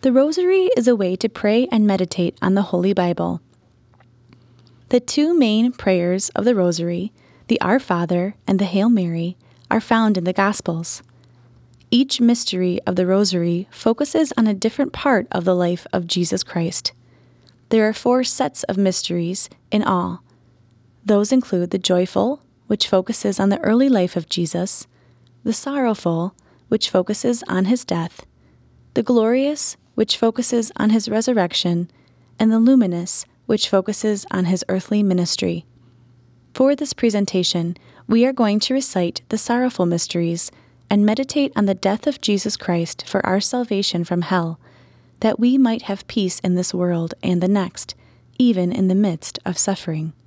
The Rosary is a way to pray and meditate on the Holy Bible. The two main prayers of the Rosary, the Our Father and the Hail Mary, are found in the Gospels. Each mystery of the Rosary focuses on a different part of the life of Jesus Christ. There are 4 sets of mysteries in all. Those include the joyful, which focuses on the early life of Jesus, the sorrowful, which focuses on his death, the glorious, which focuses on his resurrection, and the luminous, which focuses on his earthly ministry. For this presentation, we are going to recite the sorrowful mysteries and meditate on the death of Jesus Christ for our salvation from hell, that we might have peace in this world and the next, even in the midst of suffering.